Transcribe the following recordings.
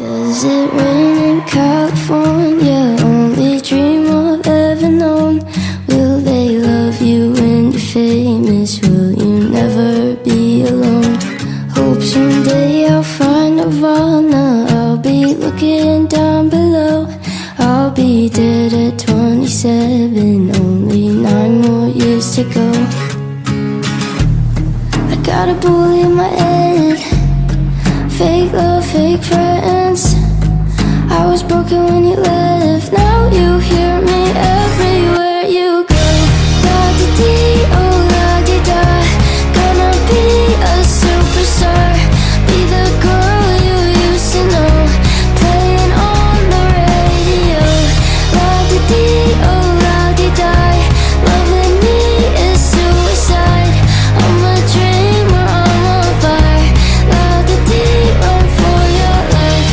Does it rain in California? Only dream I've ever known. Will they love you when you're famous? Will you never be alone? Hope someday I'll find Nirvana. I'll be looking down below. I'll be dead at 27. Only 9 more years to go. I got a bully in my head. Fake love, fake friends. I was broken when you left. Now you hear me everywhere you go. La-di-dee, oh la-di-da. Gonna be a superstar. Be the girl you used to know. Playing on the radio. La-di-dee, oh la-di-da. Loving me is suicide. I'm a dreamer, I'm a fire. La-di-dee, run for your life.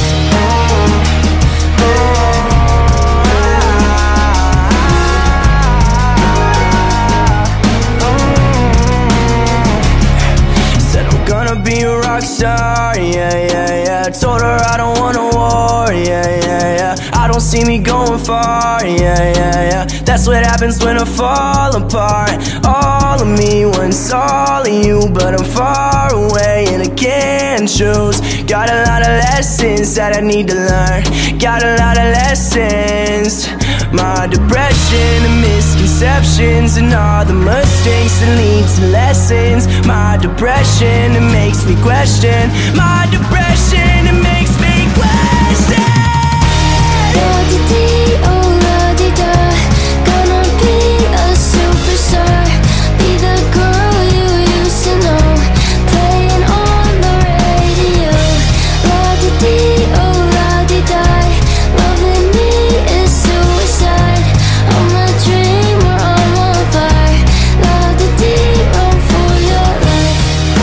Said I'm gonna be a rock star, yeah, yeah, yeah. Told her I don't want a war, yeah, yeah, yeah. I don't see me going far, yeah, yeah, yeah. That's what happens when I fall apart. All of me wants all of you, but I'm far away and I can't choose. Got a lot of lessons that I need to learn. Got a lot of lessons. My depression and misconceptions and all the mistakes that lead to lessons. My depression, it makes me question. My depression, it makes me question. La-di-dee, oh la-di-da. Gonna be a superstar. Be the girl you used to know. Playing on the radio. La-di-dee, oh la-di-da. Loving me is suicide. I'm a dreamer, I'm a fire. La-di-dee, run for your life.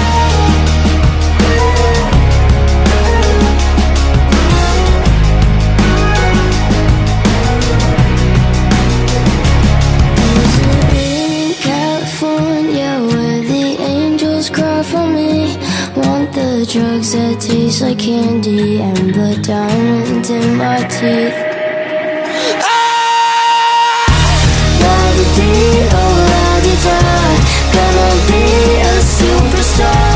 Is it rain in California where the angels cry for me? Want the drugs that taste like candy and the diamonds in my teeth. La-di-dee, oh la-di-da. Gonna be a superstar.